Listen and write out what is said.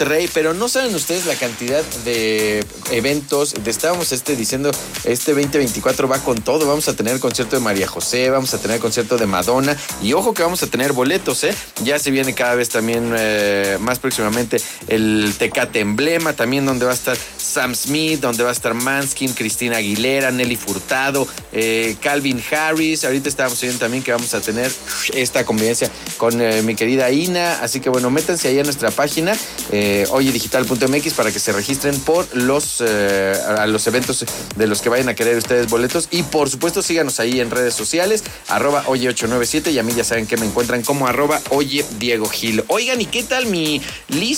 Monterrey, pero no saben ustedes la cantidad de eventos. Estábamos diciendo, 2024 va con todo. Vamos a tener concierto de María José, vamos a tener concierto de Madonna. Y ojo que vamos a tener boletos, ¿eh? Ya se viene cada vez también más próximamente el Tecate Emblema, también donde va a estar Sam Smith, donde va a estar Manskin, Cristina Aguilera, Nelly Furtado, Calvin Harris. Ahorita estábamos viendo también que vamos a tener esta convivencia con mi querida Ina. Así que bueno, métanse ahí a nuestra página, oyedigital.mx, para que se registren por a los eventos de los que vayan a querer ustedes boletos. Y por supuesto, síganos ahí en redes sociales, @oye897, y a mí ya saben que me encuentran como @oyediegogil. Oigan, ¿y qué tal mi